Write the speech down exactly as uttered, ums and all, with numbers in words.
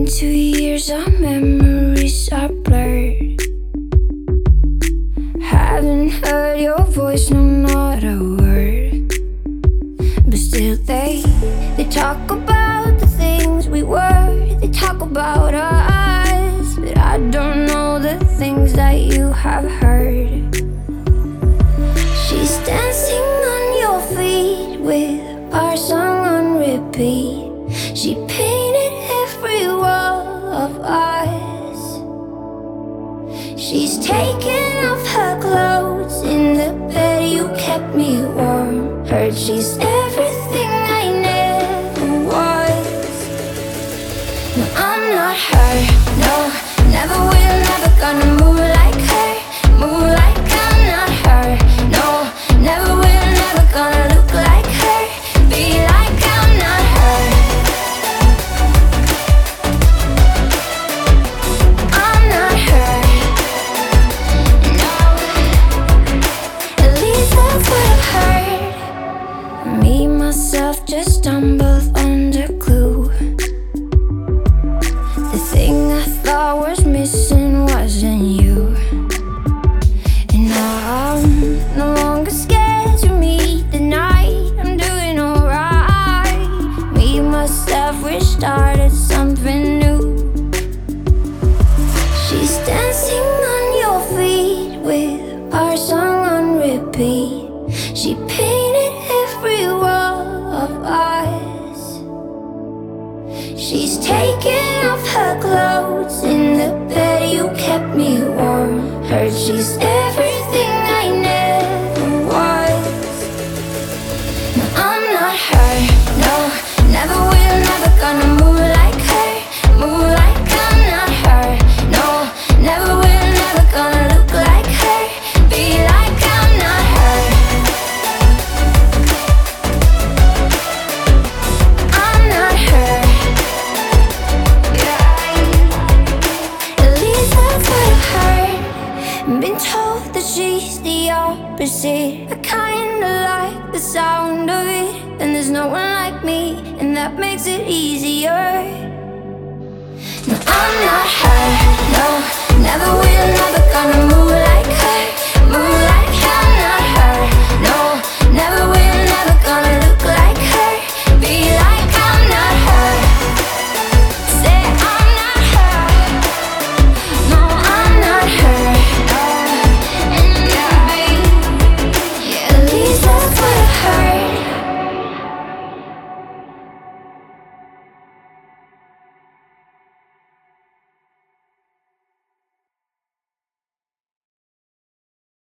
two years, our memories are blurred. Haven't heard your voice, no, not a word. But still they, they talk about the things we were. They talk about us, but I don't know the things that you have heard. She's dancing on your feet with our song on repeat. She painted every wall of us. She's taken off her clothes in the bed, you kept me warm. Heard she's everything I never was. No, I'm not her, no, never will, never gonna move like her. Move like I'm not her, no, never will, never gonna look like her. Be like I'm not her. I'm not her, no, at least that's what I've heard. Me, myself, just stumbled on the clue. The thing I thought was missing wasn't you. And now I'm no longer scared to meet the night. I'm doing alright. Me, myself, we started something new. She's dancing on your feet with our song on repeat. She painted every wall of us. She's taken off her clothes in the bed, you kept me warm. Heard she's everything I never was. No, I'm not her, no, never will, never gonna move like her. Move like I'm not her, no, never will, never gonna look like her. Be like I'm not her. I'm not her, yeah. At least that's what I've heard. Been told that she's the opposite. I kinda like the sound of it. And there's no one like me, and that makes it easier. No, I'm not her, no, never will, never gonna move like her. Move